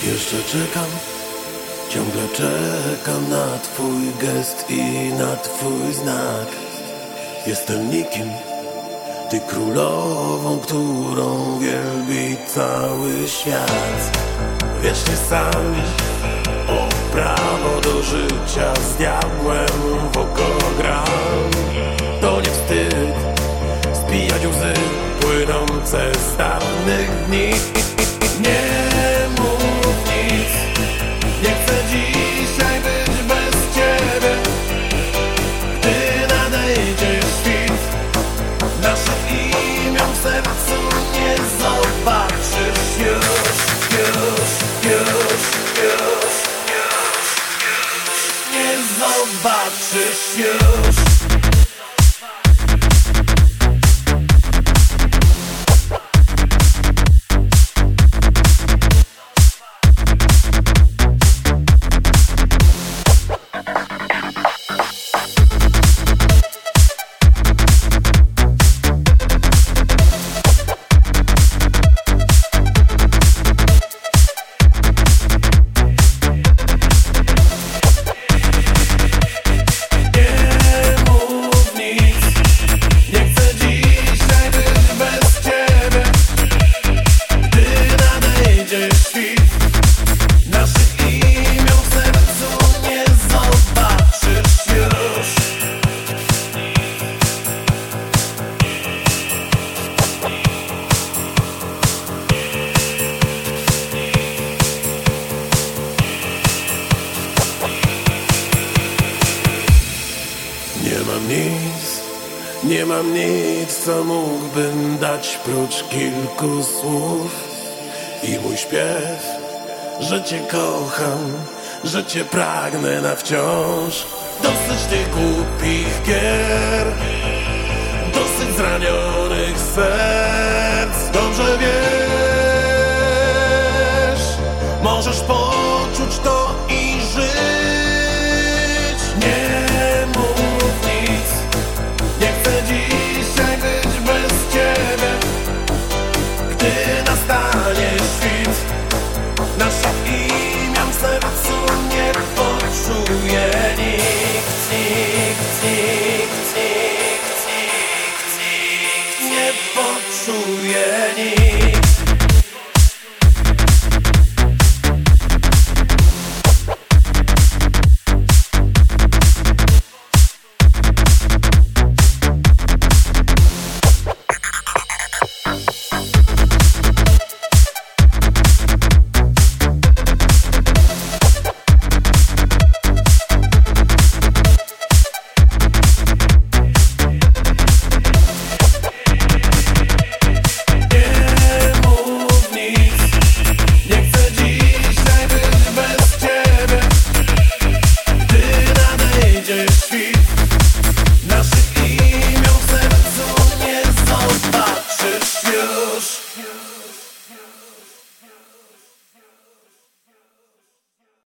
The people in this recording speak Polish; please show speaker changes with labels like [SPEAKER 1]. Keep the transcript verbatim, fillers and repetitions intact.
[SPEAKER 1] Jeszcze czekam, ciągle czekam na twój gest i na twój znak. Jestem nikim, ty królową, którą wielbi cały świat. Wiecznie sam o prawo do życia z diabłem w oko gram. To nie wstyd spijać łzy płynące z dawnych dni. Nie mów nic, nie chcę dzisiaj być bez ciebie. Gdy nadejdzie świt, naszych imion w sercu nie zobaczysz już, już, już, już, już, już. Nie zobaczysz już. Nie mam nic, nie mam nic, co mógłbym dać prócz kilku słów i mój śpiew, że cię kocham, że cię pragnę na wciąż. Dosyć tych głupich gier, dosyć zranionych serc. Dobrze wiesz, możesz po